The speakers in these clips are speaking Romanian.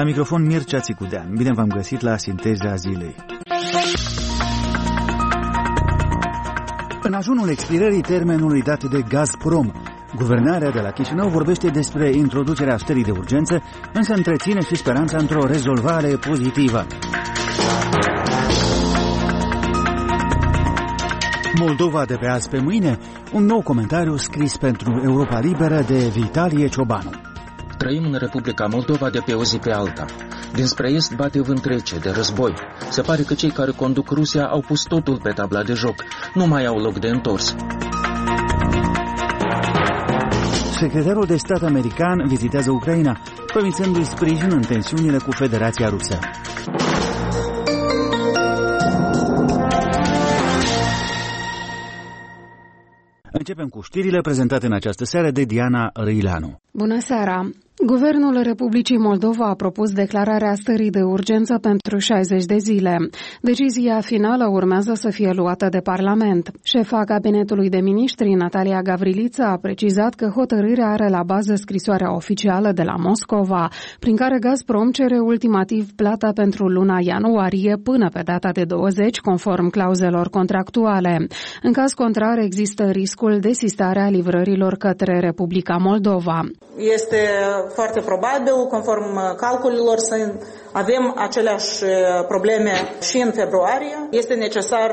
La microfon Mircea Țicudean. Bine v-am găsit la Sinteza Zilei. În ajunul expirării termenului dat de Gazprom, guvernarea de la Chișinău vorbește despre introducerea stării de urgență, însă întreține și speranța într-o rezolvare pozitivă. Moldova de pe azi pe mâine, un nou comentariu scris pentru Europa Liberă de Vitalie Ciobanu. Trăim în Republica Moldova de pe o zi pe alta. Dinspre est bate vânt rece de război. Se pare că cei care conduc Rusia au pus totul pe tabla de joc. Nu mai au loc de întors. Secretarul de stat american vizitează Ucraina, promițându-i sprijin în tensiunile cu Federația Rusă. Începem cu știrile prezentate în această seară de Diana Răilanu. Bună seara! Guvernul Republicii Moldova a propus declararea stării de urgență pentru 60 de zile. Decizia finală urmează să fie luată de Parlament. Șefa Cabinetului de Ministri, Natalia Gavrilița, a precizat că hotărârea are la bază scrisoarea oficială de la Moscova, prin care Gazprom cere ultimativ plata pentru luna ianuarie până pe data de 20, conform clauzelor contractuale. În caz contrar, există riscul de sistare a livrărilor către Republica Moldova. Este foarte probabil, conform calculelor, să avem aceleași probleme și în februarie. Este necesar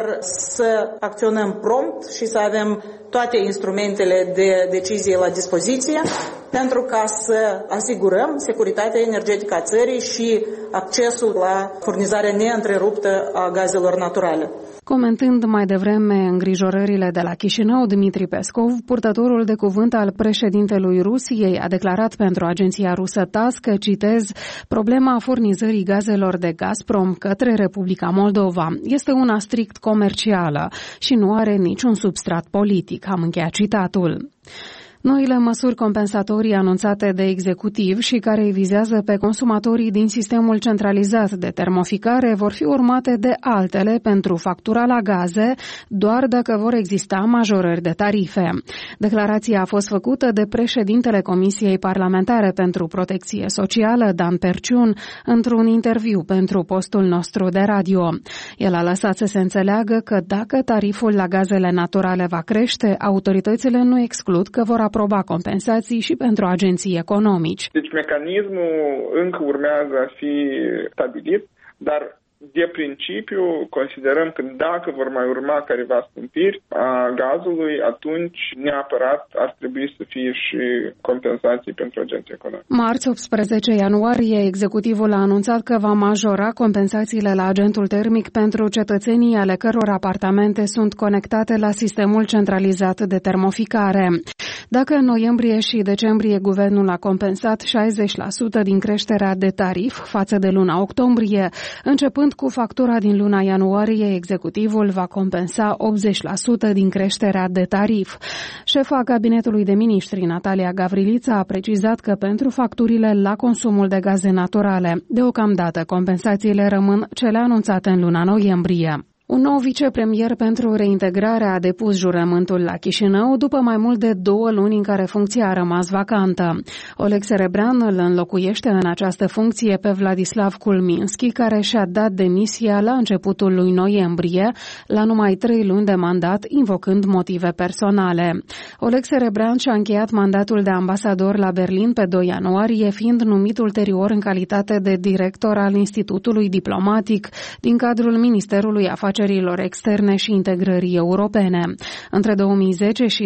să acționăm prompt și să avem toate instrumentele de decizie la dispoziție pentru ca să asigurăm securitatea energetică a țării și accesul la furnizarea neîntreruptă a gazelor naturale. Comentând mai devreme îngrijorările de la Chișinău, Dmitri Peskov, purtătorul de cuvânt al președintelui Rusiei, a declarat pentru agenția rusă TASS că, citez, problema furnizării gazelor de Gazprom către Republica Moldova este una strict comercială și nu are niciun substrat politic. Am încheiat citatul. Noile măsuri compensatorii anunțate de executiv și care îi vizează pe consumatorii din sistemul centralizat de termoficare vor fi urmate de altele pentru factura la gaze, doar dacă vor exista majorări de tarife. Declarația a fost făcută de președintele Comisiei Parlamentare pentru Protecție Socială, Dan Perciun, într-un interviu pentru postul nostru de radio. El a lăsat să se înțeleagă că dacă tariful la gazele naturale va crește, autoritățile nu exclud că vor aproba compensații și pentru agenții economici. Deci mecanismul încă urmează a fi stabilit, dar de principiu considerăm că dacă vor mai urma careva scumpiri a gazului, atunci neapărat ar trebui să fie și compensații pentru agenții economici. Marți, 18 ianuarie, executivul a anunțat că va majora compensațiile la agentul termic pentru cetățenii ale căror apartamente sunt conectate la sistemul centralizat de termoficare. Dacă în noiembrie și decembrie guvernul a compensat 60% din creșterea de tarif față de luna octombrie, începând cu factura din luna ianuarie, executivul va compensa 80% din creșterea de tarif. Șefa Cabinetului de Ministri, Natalia Gavrilița, a precizat că pentru facturile la consumul de gaze naturale, deocamdată compensațiile rămân cele anunțate în luna noiembrie. Un nou vicepremier pentru reintegrare a depus jurământul la Chișinău după mai mult de 2 luni în care funcția a rămas vacantă. Oleg Serebrean îl înlocuiește în această funcție pe Vladislav Kulminski, care și-a dat demisia la începutul lui noiembrie, la numai 3 luni de mandat, invocând motive personale. Oleg Serebrean și-a încheiat mandatul de ambasador la Berlin pe 2 ianuarie, fiind numit ulterior în calitate de director al Institutului Diplomatic din cadrul Ministerului Afacerilor Externe și Integrării Europene. Între 2010 și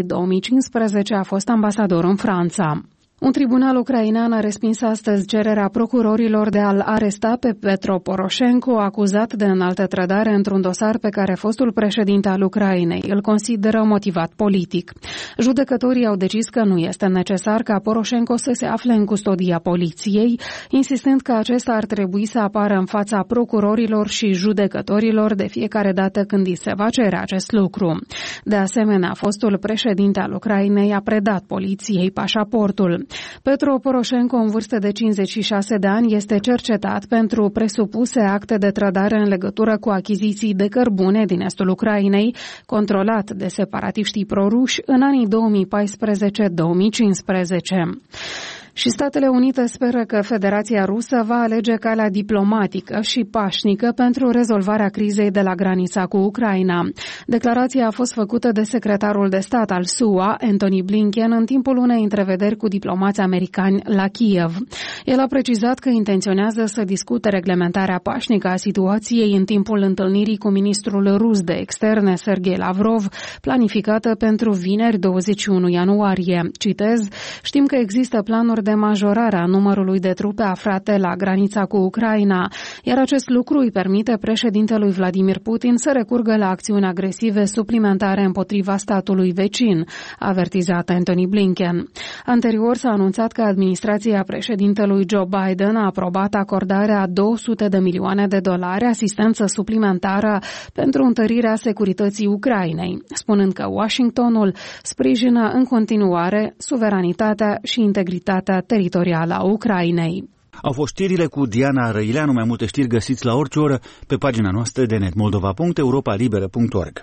2015 a fost ambasador în Franța. Un tribunal ucrainean a respins astăzi cererea procurorilor de a-l aresta pe Petro Poroșenko, acuzat de înaltă trădare într-un dosar pe care fostul președinte al Ucrainei îl consideră motivat politic. Judecătorii au decis că nu este necesar ca Poroșenko să se afle în custodia poliției, insistând că acesta ar trebui să apară în fața procurorilor și judecătorilor de fiecare dată când îi se va cere acest lucru. De asemenea, fostul președinte al Ucrainei a predat poliției pașaportul. Petro Poroșenko, în vârstă de 56 de ani, este cercetat pentru presupuse acte de trădare în legătură cu achiziții de cărbune din estul Ucrainei, controlat de separatiștii proruși în anii 2014-2015. Și Statele Unite speră că Federația Rusă va alege calea diplomatică și pașnică pentru rezolvarea crizei de la granița cu Ucraina. Declarația a fost făcută de secretarul de stat al SUA, Antony Blinken, în timpul unei întrevederi cu diplomați americani la Kiev. El a precizat că intenționează să discute reglementarea pașnică a situației în timpul întâlnirii cu ministrul rus de externe, Sergei Lavrov, planificată pentru vineri 21 ianuarie. Citez, știm că există planuri de majorare a numărului de trupe aflate la granița cu Ucraina, iar acest lucru îi permite președintelui Vladimir Putin să recurgă la acțiuni agresive suplimentare împotriva statului vecin, a avertizat Antony Blinken. Anterior s-a anunțat că administrația președintelui Joe Biden a aprobat acordarea $200 de milioane asistență suplimentară pentru întărirea securității Ucrainei, spunând că Washingtonul sprijină în continuare suveranitatea și integritatea teritorială a Ucrainei. Au fost știrile cu Diana Răileanu. Mai multe știri găsiți la orice oră pe pagina noastră de net moldova.europalibera.org.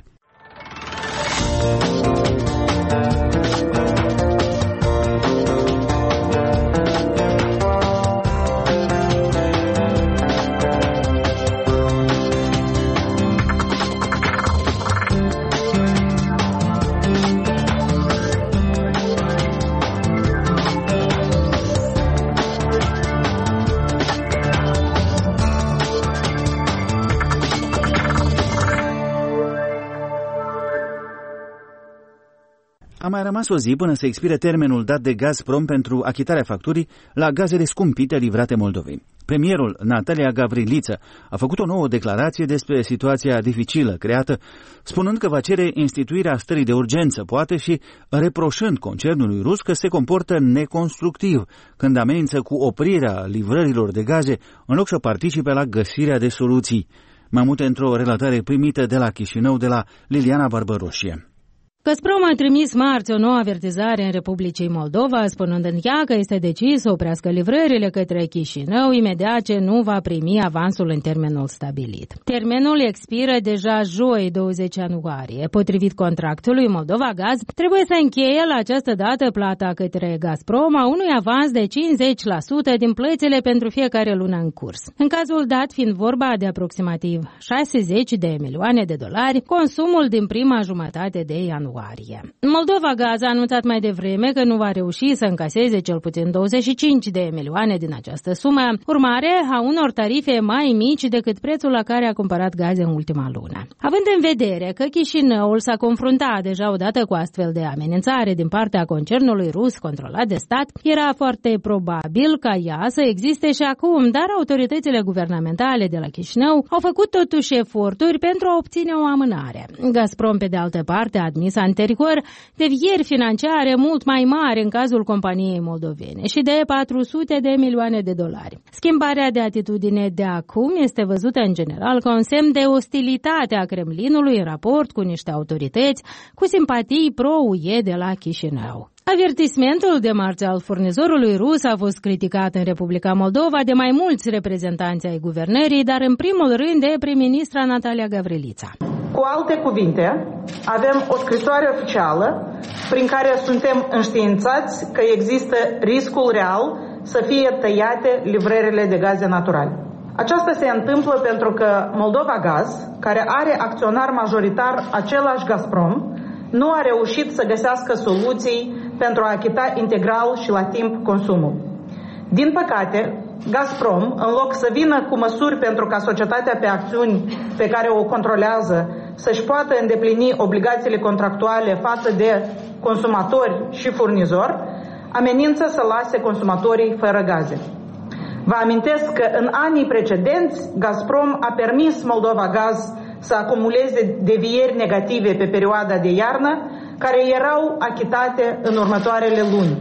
A mai rămas o zi până să expire termenul dat de Gazprom pentru achitarea facturii la gazele scumpite livrate Moldovei. Premierul Natalia Gavrilița a făcut o nouă declarație despre situația dificilă creată, spunând că va cere instituirea stării de urgență, poate și reproșând concernului rus că se comportă neconstructiv când amenință cu oprirea livrărilor de gaze în loc să participe la găsirea de soluții. Mai multe într-o relatare primită de la Chișinău de la Liliana Barbăroșie. Gazprom a trimis marți o nouă avertizare în Republicii Moldova, spunând în ea că este decis să oprească livrările către Chișinău imediat ce nu va primi avansul în termenul stabilit. Termenul expiră deja joi, 20 ianuarie. Potrivit contractului, Moldova Gaz trebuie să încheie la această dată plata către Gazprom a unui avans de 50% din plățile pentru fiecare lună în curs. În cazul dat, fiind vorba de aproximativ $60 de milioane, consumul din prima jumătate de ianuarie. Moldova Gaz a anunțat mai devreme că nu va reuși să încaseze cel puțin $25 de milioane din această sumă, urmare a unor tarife mai mici decât prețul la care a cumpărat gaze în ultima lună. Având în vedere că Chișinăul s-a confruntat deja odată cu astfel de amenințare din partea concernului rus controlat de stat, era foarte probabil ca ea să existe și acum, dar autoritățile guvernamentale de la Chișinău au făcut totuși eforturi pentru a obține o amânare. Gazprom, pe de altă parte, a admis anterior devieri financiare mult mai mari în cazul companiei moldovene și de $400 de milioane. Schimbarea de atitudine de acum este văzută în general ca un semn de ostilitate a Kremlinului în raport cu niște autorități cu simpatii pro-UE de la Chișinău. Avertismentul de marți al furnizorului rus a fost criticat în Republica Moldova de mai mulți reprezentanți ai guvernării, dar în primul rând de prim-ministra Natalia Gavrilița. Cu alte cuvinte, avem o scrisoare oficială prin care suntem înștiințați că există riscul real să fie tăiate livrările de gaze naturale. Aceasta se întâmplă pentru că Moldova Gaz, care are acționar majoritar același Gazprom, nu a reușit să găsească soluții pentru a achita integral și la timp consumul. Din păcate, Gazprom, în loc să vină cu măsuri pentru ca societatea pe acțiuni pe care o controlează să-și poată îndeplini obligațiile contractuale față de consumatori și furnizori, amenință să lase consumatorii fără gaze. Vă amintesc că în anii precedenți, Gazprom a permis Moldova Gaz să acumuleze devieri negative pe perioada de iarnă, care erau achitate în următoarele luni.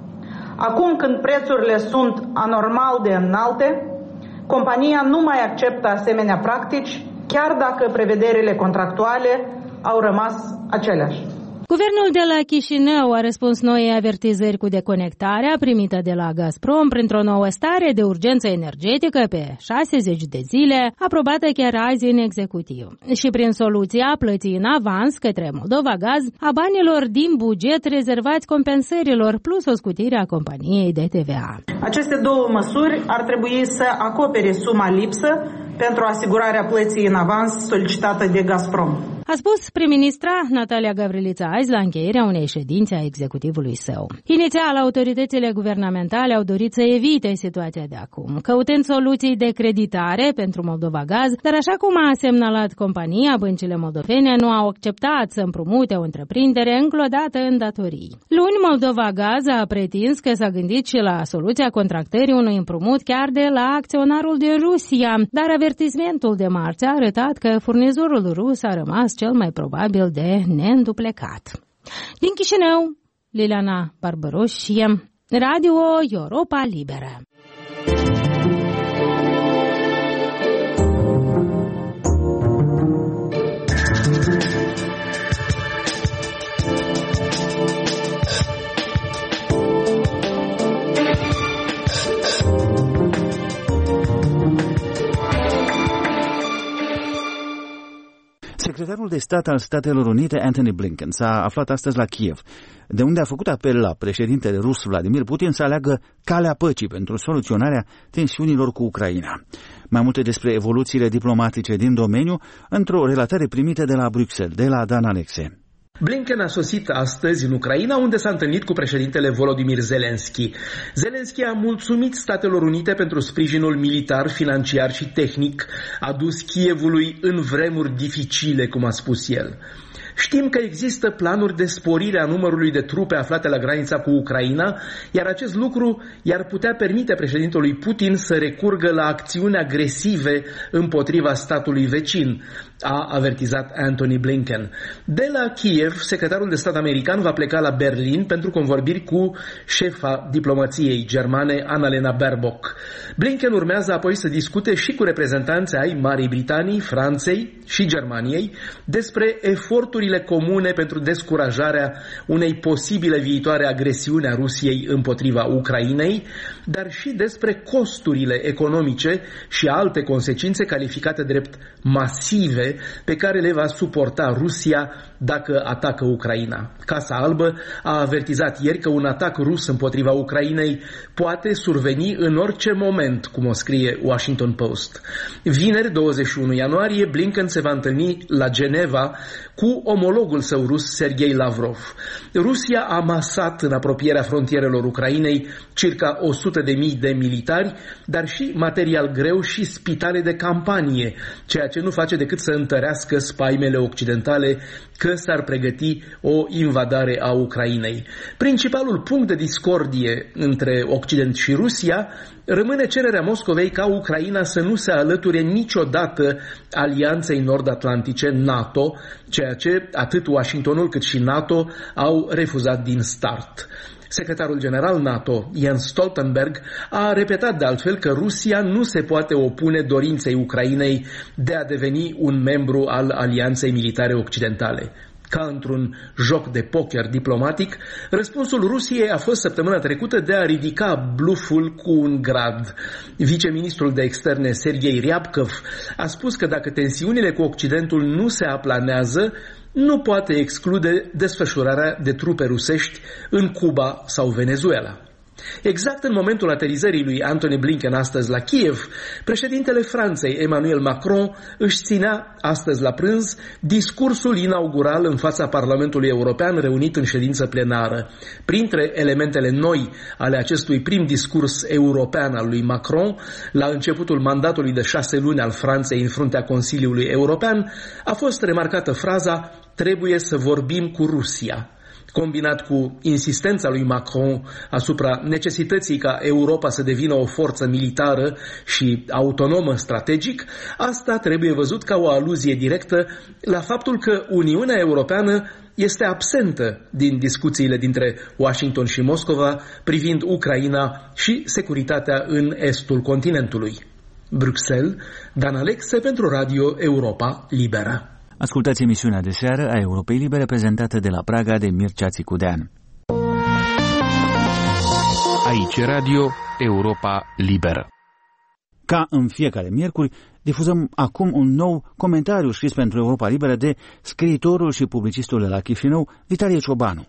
Acum, când prețurile sunt anormal de înalte, compania nu mai acceptă asemenea practici, chiar dacă prevederile contractuale au rămas aceleași. Guvernul de la Chișinău a răspuns noii avertizări cu deconectarea primită de la Gazprom printr-o nouă stare de urgență energetică pe 60 de zile, aprobată chiar azi în executiv. Și prin soluția plății în avans către Moldova Gaz a banilor din buget rezervați compensărilor plus o scutire a companiei de TVA. Aceste două măsuri ar trebui să acopere suma lipsă pentru asigurarea plății în avans solicitată de Gazprom. A spus prim-ministra Natalia Gavrilița azi la încheierea unei ședințe a executivului său. Inițial, autoritățile guvernamentale au dorit să evite situația de acum, căutând soluții de creditare pentru Moldova Gaz, dar așa cum a semnalat compania, băncile moldovene nu au acceptat să împrumute o întreprindere înglodată în datorii. Luni, Moldova Gaz a pretins că s-a gândit și la soluția contractării unui împrumut chiar de la acționarul din Rusia, dar avertismentul de marți a arătat că furnizorul rus a rămas cel mai probabil de neînduplecat. Din Chișinău, Liliana Barbaroș, Radio Europa Liberă. Secretarul de stat al Statelor Unite, Antony Blinken, s-a aflat astăzi la Kiev, de unde a făcut apel la președintele rus Vladimir Putin să aleagă calea păcii pentru soluționarea tensiunilor cu Ucraina. Mai multe despre evoluțiile diplomatice din domeniu într-o relatare primită de la Bruxelles, de la Dan Alexe. Blinken a sosit astăzi în Ucraina, unde s-a întâlnit cu președintele Volodymyr Zelensky. Zelensky a mulțumit Statelor Unite pentru sprijinul militar, financiar și tehnic adus Kievului în vremuri dificile, cum a spus el. Știm că există planuri de sporire a numărului de trupe aflate la granița cu Ucraina, iar acest lucru i-ar putea permite președintelui Putin să recurgă la acțiuni agresive împotriva statului vecin, a avertizat Antony Blinken. De la Kiev, secretarul de stat american va pleca la Berlin pentru convorbiri cu șefa diplomației germane, Annalena Baerbock. Blinken urmează apoi să discute și cu reprezentanții ai Marii Britanii, Franței și Germaniei despre eforturile comune pentru descurajarea unei posibile viitoare agresiuni a Rusiei împotriva Ucrainei, dar și despre costurile economice și alte consecințe calificate drept masive pe care le va suporta Rusia dacă atacă Ucraina. Casa Albă a avertizat ieri că un atac rus împotriva Ucrainei poate surveni în orice moment, cum o scrie Washington Post. Vineri, 21 ianuarie, Blinken se va întâlni la Geneva cu omologul său rus, Sergei Lavrov. Rusia a amasat în apropierea frontierelor Ucrainei circa 100.000 de militari, dar și material greu și spitale de campanie, ceea ce nu face decât să întărească spaimele occidentale că s-ar pregăti o invadare a Ucrainei. Principalul punct de discordie între Occident și Rusia rămâne cererea Moscovei ca Ucraina să nu se alăture niciodată Alianței Nord-Atlantice NATO, ceea ce atât Washingtonul cât și NATO au refuzat din start. Secretarul general NATO, Jens Stoltenberg, a repetat de altfel că Rusia nu se poate opune dorinței Ucrainei de a deveni un membru al Alianței Militare Occidentale. Ca într-un joc de poker diplomatic, răspunsul Rusiei a fost săptămâna trecută de a ridica bluful cu un grad. Viceministrul de externe Sergei Ryabkov a spus că dacă tensiunile cu Occidentul nu se aplanează, nu poate exclude desfășurarea de trupe rusești în Cuba sau Venezuela. Exact în momentul aterizării lui Antony Blinken astăzi la Kiev, președintele Franței, Emmanuel Macron, își ținea astăzi la prânz discursul inaugural în fața Parlamentului European reunit în ședință plenară. Printre elementele noi ale acestui prim discurs european al lui Macron, la începutul mandatului de 6 luni al Franței în fruntea Consiliului European, a fost remarcată fraza "Trebuie să vorbim cu Rusia", combinat cu insistența lui Macron asupra necesității ca Europa să devină o forță militară și autonomă strategic, asta trebuie văzut ca o aluzie directă la faptul că Uniunea Europeană este absentă din discuțiile dintre Washington și Moscova privind Ucraina și securitatea în estul continentului. Bruxelles, Dan Alexe pentru Radio Europa Liberă. Ascultați emisiunea de seară a Europei Libere, prezentată de la Praga de Mircea Țicudean. Aici Radio Europa Liberă. Ca în fiecare miercuri, difuzăm acum un nou comentariu scris pentru Europa Liberă de scriitorul și publicistul de la Chișinău, Vitalie Ciobanu.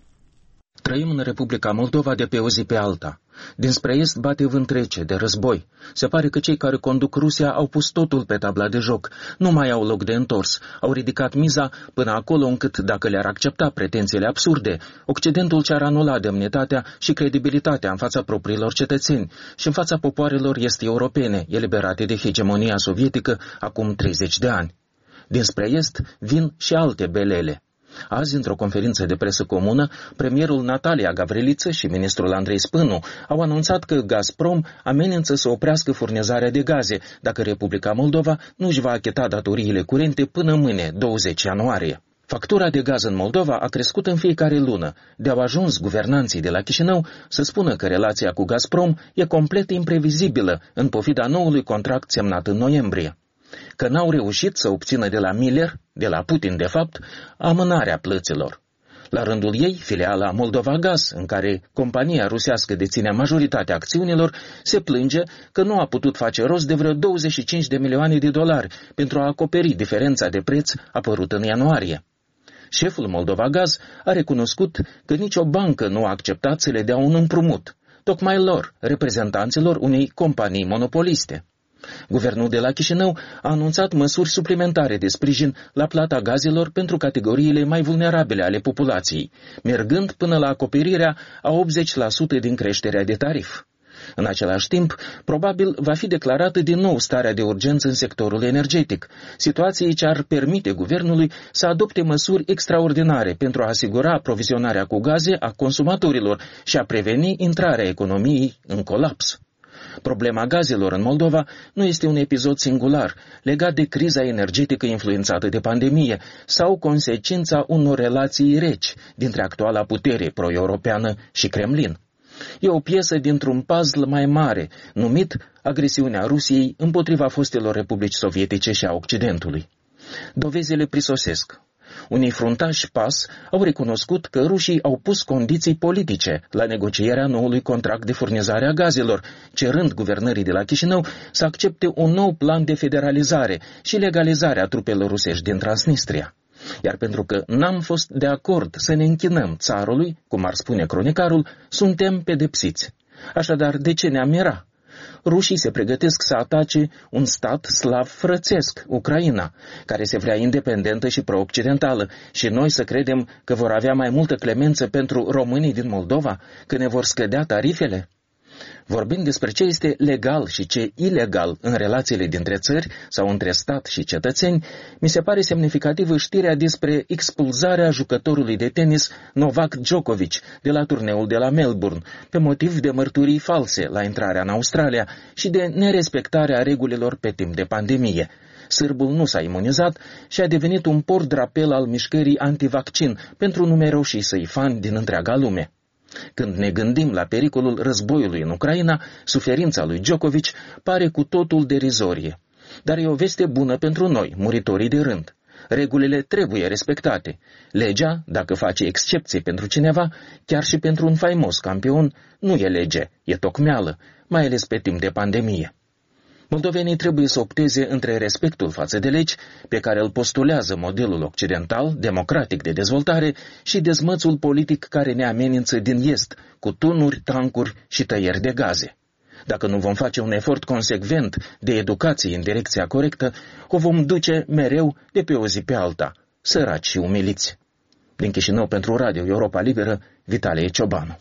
Trăim în Republica Moldova de pe o zi pe alta. Dinspre est bate vânt rece de război. Se pare că cei care conduc Rusia au pus totul pe tabla de joc. Nu mai au loc de întors. Au ridicat miza până acolo încât, dacă le-ar accepta pretențiile absurde, Occidentul și-ar anula demnitatea și credibilitatea în fața propriilor cetățeni și în fața popoarelor est europene, eliberate de hegemonia sovietică acum 30 de ani. Dinspre est vin și alte belele. Azi, într-o conferință de presă comună, premierul Natalia Gavriliță și ministrul Andrei Spânu au anunțat că Gazprom amenință să oprească furnizarea de gaze dacă Republica Moldova nu își va achita datoriile curente până mâine, 20 ianuarie. Factura de gaz în Moldova a crescut în fiecare lună, de-au ajuns guvernanții de la Chișinău să spună că relația cu Gazprom e complet imprevizibilă în pofida noului contract semnat în noiembrie. Că n-au reușit să obțină de la Miller, de la Putin de fapt, amânarea plăților. La rândul ei, filiala Moldova Gaz, în care compania rusească deține majoritatea acțiunilor, se plânge că nu a putut face rost de vreo 25 de milioane de dolari pentru a acoperi diferența de preț apărută în ianuarie. Șeful Moldova Gaz a recunoscut că nicio bancă nu a acceptat să le dea un împrumut, tocmai lor, reprezentanților unei companii monopoliste. Guvernul de la Chișinău a anunțat măsuri suplimentare de sprijin la plata gazelor pentru categoriile mai vulnerabile ale populației, mergând până la acoperirea a 80% din creșterea de tarif. În același timp, probabil va fi declarată din nou starea de urgență în sectorul energetic, situație ce ar permite guvernului să adopte măsuri extraordinare pentru a asigura aprovizionarea cu gaze a consumatorilor și a preveni intrarea economiei în colaps. Problema gazelor în Moldova nu este un episod singular, legat de criza energetică influențată de pandemie sau consecința unor relații reci dintre actuala putere pro-europeană și Kremlin. E o piesă dintr-un puzzle mai mare, numit agresiunea Rusiei împotriva fostelor republici sovietice și a Occidentului. Dovezile prisosesc. Unii fruntași PAS au recunoscut că rușii au pus condiții politice la negocierea noului contract de furnizare a gazelor, cerând guvernării de la Chișinău să accepte un nou plan de federalizare și legalizarea trupelor rusești din Transnistria. Iar pentru că n-am fost de acord să ne închinăm țarului, cum ar spune cronicarul, suntem pedepsiți. Așadar, de ce ne-am mira? Rușii se pregătesc să atace un stat slav frățesc, Ucraina, care se vrea independentă și pro-occidentală, și noi să credem că vor avea mai multă clemență pentru românii din Moldova, că ne vor scădea tarifele? Vorbind despre ce este legal și ce ilegal în relațiile dintre țări sau între stat și cetățeni, mi se pare semnificativă știrea despre expulzarea jucătorului de tenis Novak Djokovic de la turneul de la Melbourne, pe motiv de mărturii false la intrarea în Australia și de nerespectarea regulilor pe timp de pandemie. Sârbul nu s-a imunizat și a devenit un port-drapel al mișcării antivaccin pentru numeroșii săi fani din întreaga lume. Când ne gândim la pericolul războiului în Ucraina, suferința lui Djokovic pare cu totul derizorie. Dar e o veste bună pentru noi, muritorii de rând. Regulile trebuie respectate. Legea, dacă face excepție pentru cineva, chiar și pentru un faimos campion, nu e lege, e tocmeală, mai ales pe timp de pandemie. Moldovenii trebuie să opteze între respectul față de legi, pe care îl postulează modelul occidental, democratic de dezvoltare, și dezmățul politic care ne amenință din est, cu tunuri, tancuri și tăieri de gaze. Dacă nu vom face un efort consecvent de educație în direcția corectă, o vom duce mereu de pe o zi pe alta, săraci și umiliți. Din Chișinău pentru Radio Europa Liberă, Vitalie Ciobanu.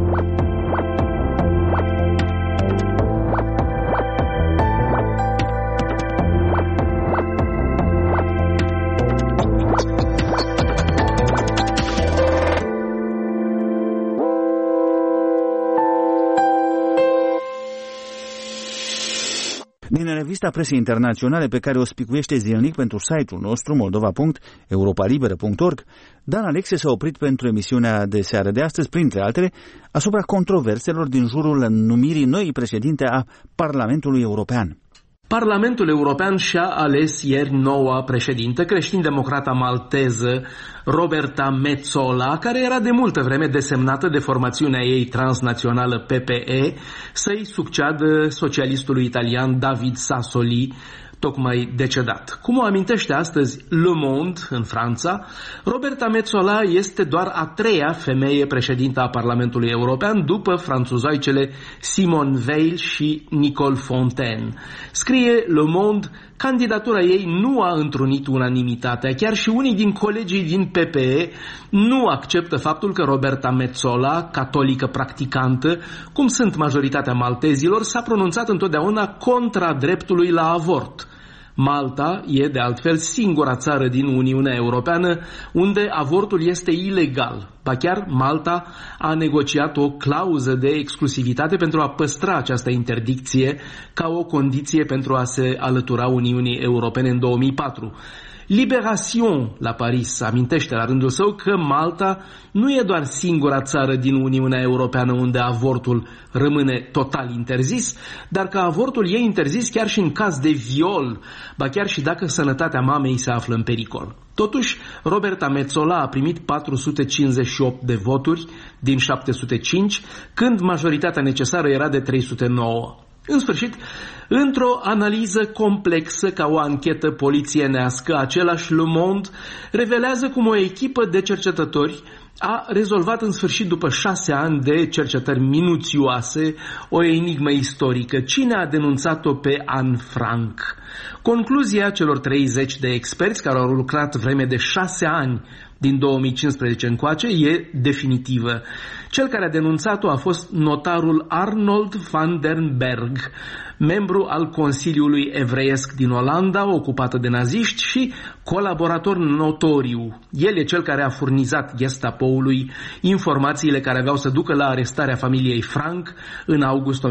Din revista presei internaționale pe care o spicuiește zilnic pentru site-ul nostru moldova.europalibera.org, Dan Alexe s-a oprit pentru emisiunea de seară de astăzi, printre altele, asupra controverselor din jurul numirii noii președinte a Parlamentului European. Parlamentul European și-a ales ieri noua președintă creștin-democrata malteză Roberta Metsola, care era de multă vreme desemnată de formațiunea ei transnațională PPE să-i succeadă socialistului italian David Sassoli, tocmai decedat. Cum o amintește astăzi Le Monde în Franța, Roberta Metsola este doar a treia femeie președintă a Parlamentului European după franțuzoicele Simone Veil și Nicole Fontaine. Scrie Le Monde, candidatura ei nu a întrunit unanimitatea, chiar și unii din colegii din PPE nu acceptă faptul că Roberta Metsola, catolică practicantă, cum sunt majoritatea maltezilor, s-a pronunțat întotdeauna contra dreptului la avort. Malta e, de altfel, singura țară din Uniunea Europeană unde avortul este ilegal. Ba chiar Malta a negociat o clauză de exclusivitate pentru a păstra această interdicție ca o condiție pentru a se alătura Uniunii Europene în 2004. Libération la Paris amintește la rândul său că Malta nu e doar singura țară din Uniunea Europeană unde avortul rămâne total interzis, dar că avortul e interzis chiar și în caz de viol, ba chiar și dacă sănătatea mamei se află în pericol. Totuși, Roberta Metsola a primit 458 de voturi din 705, când majoritatea necesară era de 309. În sfârșit, într-o analiză complexă ca o anchetă polițienească, același Le Monde revelează cum o echipă de cercetători a rezolvat în sfârșit, după 6 ani de cercetări minuțioase, o enigmă istorică. Cine a denunțat-o pe Anne Frank? Concluzia celor 30 de experți care au lucrat vreme de 6 ani din 2015 încoace e definitivă. Cel care a denunțat-o a fost notarul Arnold van den Berg, membru al Consiliului Evreiesc din Olanda, ocupată de naziști și colaborator notoriu. El e cel care a furnizat Gestapoului informațiile care aveau să ducă la arestarea familiei Frank în august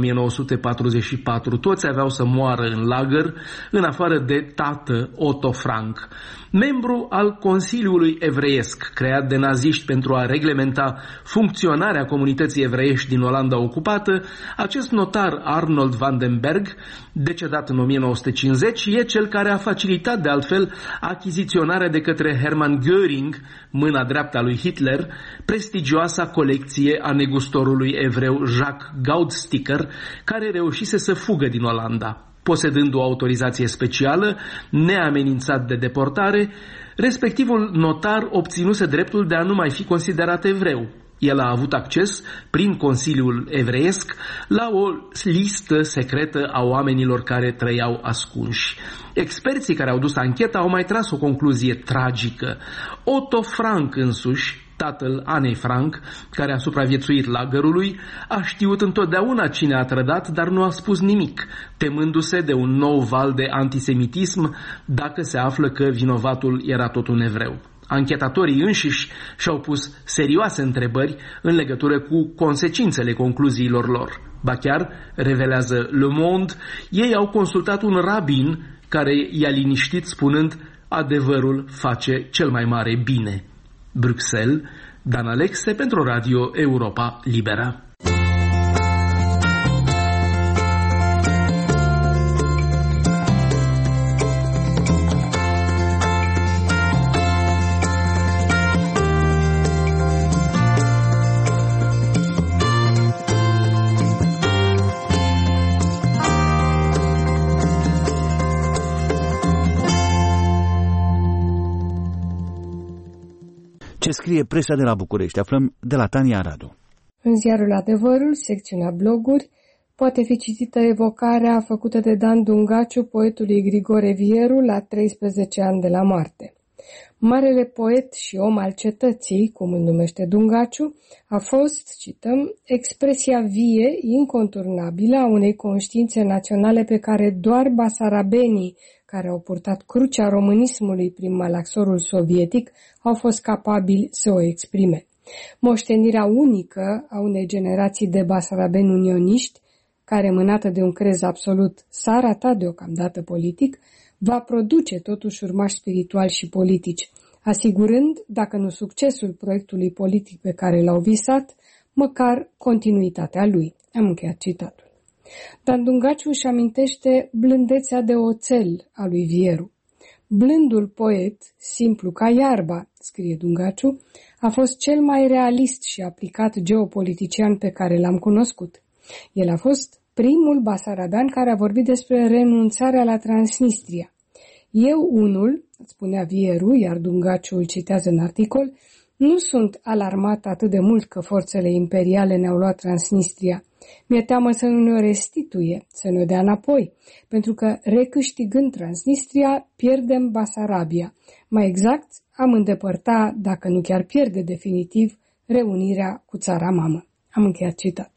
1944. Toți aveau să moară în lagăr, în afară de tată Otto Frank. Membru al Consiliului Evreiesc, creat de naziști pentru a reglementa funcționarea comunității evreiești din Olanda ocupată, acest notar Arnold van den Berg, decedat în 1950, e cel care a facilitat de altfel achiziționarea de către Hermann Göring, mâna dreaptă a lui Hitler, prestigioasa colecție a negustorului evreu Jacques Gaudsticker, care reușise să fugă din Olanda. Posedând o autorizație specială, neamenințat de deportare, respectivul notar obținuse dreptul de a nu mai fi considerat evreu. El a avut acces, prin Consiliul Evreiesc, la o listă secretă a oamenilor care trăiau ascunși. Experții care au dus ancheta au mai tras o concluzie tragică. Otto Frank însuși, tatăl Anei Frank, care a supraviețuit lagărului, a știut întotdeauna cine a trădat, dar nu a spus nimic, temându-se de un nou val de antisemitism dacă se află că vinovatul era tot un evreu. Anchetatorii înșiși și-au pus serioase întrebări în legătură cu consecințele concluziilor lor. Ba chiar, revelează Le Monde, ei au consultat un rabin care i-a liniștit spunând: adevărul face cel mai mare bine. Bruxelles, Dan Alexe pentru Radio Europa Liberă. Ce scrie presa de la București? Aflăm de la Tania Radu. În ziarul Adevărul, secțiunea bloguri, poate fi citită evocarea făcută de Dan Dungaciu poetului Grigore Vieru la 13 ani de la moarte. Marele poet și om al cetății, cum îl numește Dungaciu, a fost, cităm, expresia vie, inconturnabilă a unei conștiințe naționale pe care doar basarabenii care au purtat crucea românismului prin malaxorul sovietic au fost capabili să o exprime. Moștenirea unică a unei generații de basarabeni unioniști, care, mânată de un crez absolut, s-a ratat deocamdată politic, va produce totuși urmași spirituali și politici, asigurând, dacă nu succesul proiectului politic pe care l-au visat, măcar continuitatea lui. Am încheiat citatul. Dan Dungaciu își amintește blândețea de oțel a lui Vieru. Blândul poet, simplu ca iarba, scrie Dungaciu, a fost cel mai realist și aplicat geopolitician pe care l-am cunoscut. El a fost primul basarabean care a vorbit despre renunțarea la Transnistria. Eu unul, spunea Vieru, iar Dungaciu îl citează în articol, nu sunt alarmat atât de mult că forțele imperiale ne-au luat Transnistria. Mi-e teamă să nu ne-o restituie, să ne-o dea înapoi, pentru că recâștigând Transnistria pierdem Basarabia. Mai exact, am îndepărta, dacă nu chiar pierde definitiv, reunirea cu țara mamă. Am încheiat citatul.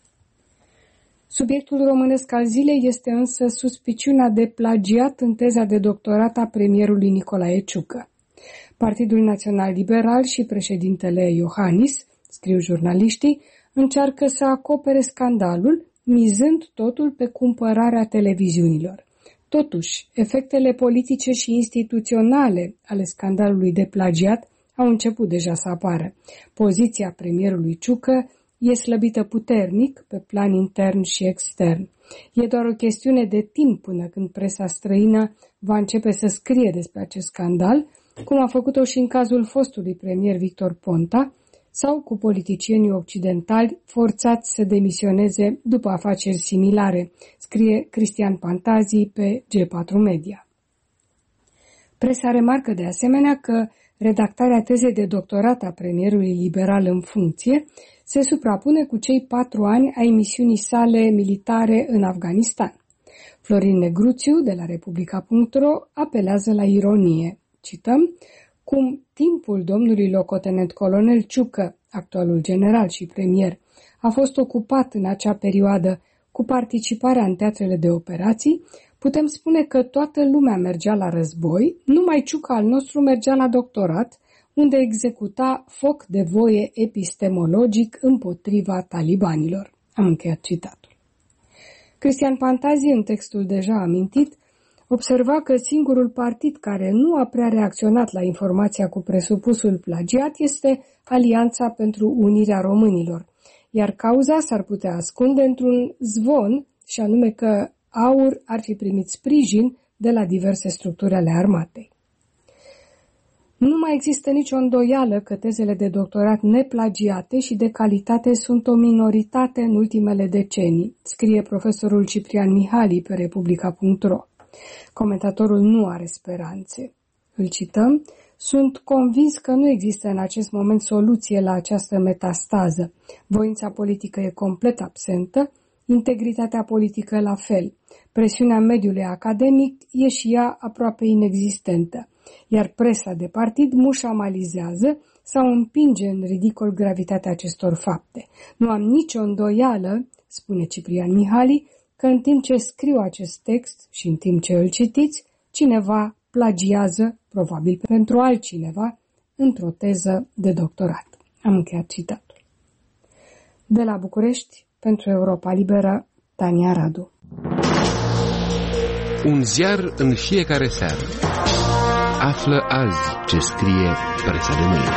Subiectul românesc al zilei este însă suspiciunea de plagiat în teza de doctorat a premierului Nicolae Ciucă. Partidul Național Liberal și președintele Iohannis, scriu jurnaliștii, încearcă să acopere scandalul, mizând totul pe cumpărarea televiziunilor. Totuși, efectele politice și instituționale ale scandalului de plagiat au început deja să apară. Poziția premierului Ciucă e slăbită puternic pe plan intern și extern. E doar o chestiune de timp până când presa străină va începe să scrie despre acest scandal, cum a făcut-o și în cazul fostului premier Victor Ponta, sau cu politicienii occidentali forțați să demisioneze după afaceri similare, scrie Cristian Pantazi pe G4 Media. Presa remarcă de asemenea că redactarea tezei de doctorat a premierului liberal în funcție se suprapune cu cei 4 ani ai misiunii sale militare în Afganistan. Florin Negruțiu, de la Republica.ro, apelează la ironie. Cităm, cum timpul domnului locotenent colonel Ciucă, actualul general și premier, a fost ocupat în acea perioadă cu participarea în teatrele de operații, putem spune că toată lumea mergea la război, numai Ciucă al nostru mergea la doctorat, unde executa foc de voie epistemologic împotriva talibanilor. Am încheiat citatul. Cristian Pantazi, în textul deja amintit, observa că singurul partid care nu a prea reacționat la informația cu presupusul plagiat este Alianța pentru Unirea Românilor, iar cauza s-ar putea ascunde într-un zvon, și anume că AUR ar fi primit sprijin de la diverse structuri ale armatei. Nu mai există nicio îndoială că tezele de doctorat neplagiate și de calitate sunt o minoritate în ultimele decenii, scrie profesorul Ciprian Mihali pe Republica.ro. Comentatorul nu are speranțe. Îl cităm, sunt convins că nu există în acest moment soluție la această metastază. Voința politică e complet absentă, integritatea politică la fel. Presiunea mediului academic e și ea aproape inexistentă, iar presa de partid mușamalizează sau împinge în ridicol gravitatea acestor fapte. Nu am nicio îndoială, spune Ciprian Mihali, că în timp ce scriu acest text și în timp ce îl citiți, cineva plagiază, probabil pentru altcineva, într-o teză de doctorat. Am încheiat citatul. De la București, pentru Europa Liberă, Tania Radu. Un ziar în fiecare seară. Află azi ce scrie presa de mâine.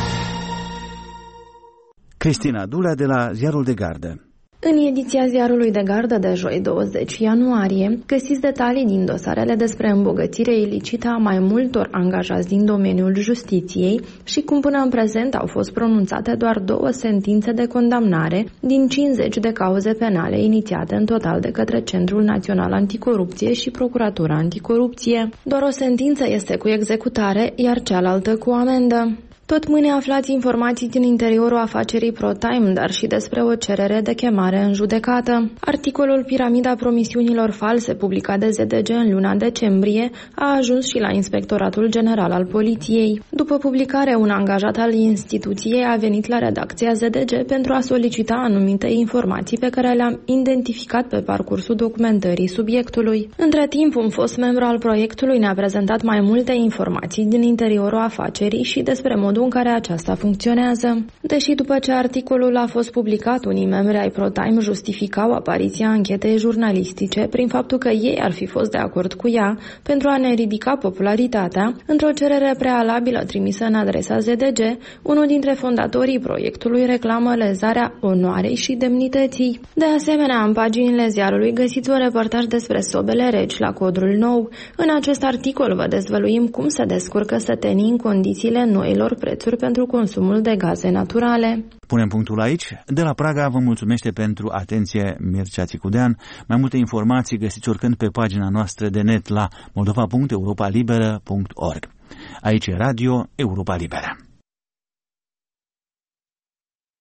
Cristina Dulea de la Ziarul de Gardă. În ediția Ziarului de Gardă de joi 20 ianuarie, găsiți detalii din dosarele despre îmbogățire ilicită a mai multor angajați din domeniul justiției și cum până în prezent au fost pronunțate doar 2 sentințe de condamnare din 50 de cauze penale inițiate în total de către Centrul Național Anticorupție și Procuratura Anticorupție. Doar o sentință este cu executare, iar cealaltă cu amendă. Tot mâine aflați informații din interiorul afacerii ProTime, dar și despre o cerere de chemare în judecată. Articolul Piramida promisiunilor false, publicat de ZDG în luna decembrie, a ajuns și la Inspectoratul General al Poliției. După publicare, un angajat al instituției a venit la redacția ZDG pentru a solicita anumite informații pe care le-am identificat pe parcursul documentării subiectului. Între timp, un fost membru al proiectului ne-a prezentat mai multe informații din interiorul afacerii și despre modul modul în care aceasta funcționează. Deși după ce articolul a fost publicat, unii membri ai ProTime justificau apariția anchetei jurnalistice prin faptul că ei ar fi fost de acord cu ea pentru a ne ridica popularitatea, într-o cerere prealabilă trimisă în adresa ZDG, unul dintre fondatorii proiectului reclamă lezarea onoarei și demnității. De asemenea, în paginile ziarului găsiți un reportaj despre sobele reci la Codrul Nou. În acest articol vă dezvăluim cum se descurcă sătenii în condițiile noilor prețuri pentru consumul de gaze naturale. Punem punctul aici. De la Praga vă mulțumește pentru atenție Mircea Țicudean. Mai multe informații găsiți oricând pe pagina noastră de net la moldova.europalibera.org. Aici e Radio Europa Liberă.